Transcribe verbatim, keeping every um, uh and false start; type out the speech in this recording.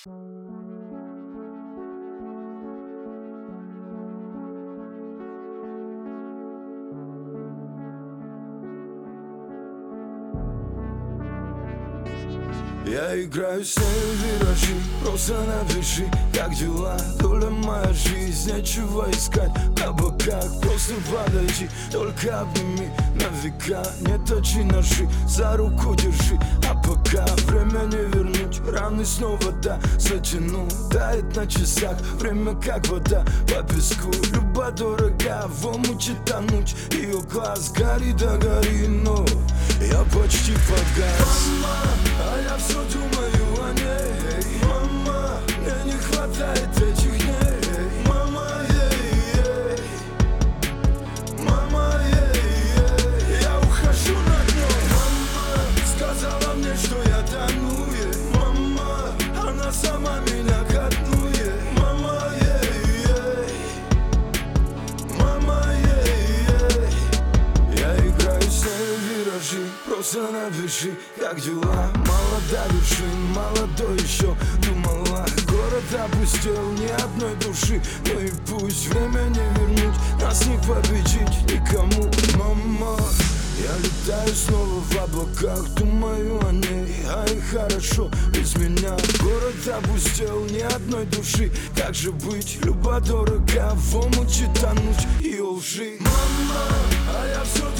Я играю с ней в виражи, просто напиши, как дела, доля моя жизнь, нечего искать на боках, просто подойди, только обними на века, не точи ножи, за руку держи, а пока время не вернуть, раны снова да, затяну, тает на часах, время как вода по песку, любовь дорога, в омуте тонуть, ее глаз гори да гори, но я почти погас. А я все думаю о ней, мама, мне не хватает этих дней, мама, ей, ей, мама, ей, ей, я ухожу на дно, мама, сказала мне, что я тону, ей, мама, она сама меня ко дну, ей, мама, ей, ей, мама, ей, ей, я играю с ней в виражи, просто напиши, как дела, молода вершин, молодой еще думала, город опустел, ни одной души, ну и пусть время не вернуть, нас не победить никому, мама. Я летаю снова в облаках, думаю о ней, а и хорошо без меня. Город опустел, ни одной души, как же быть, любовь дорога, в омуте тонуть ее лжи. Мама, а я все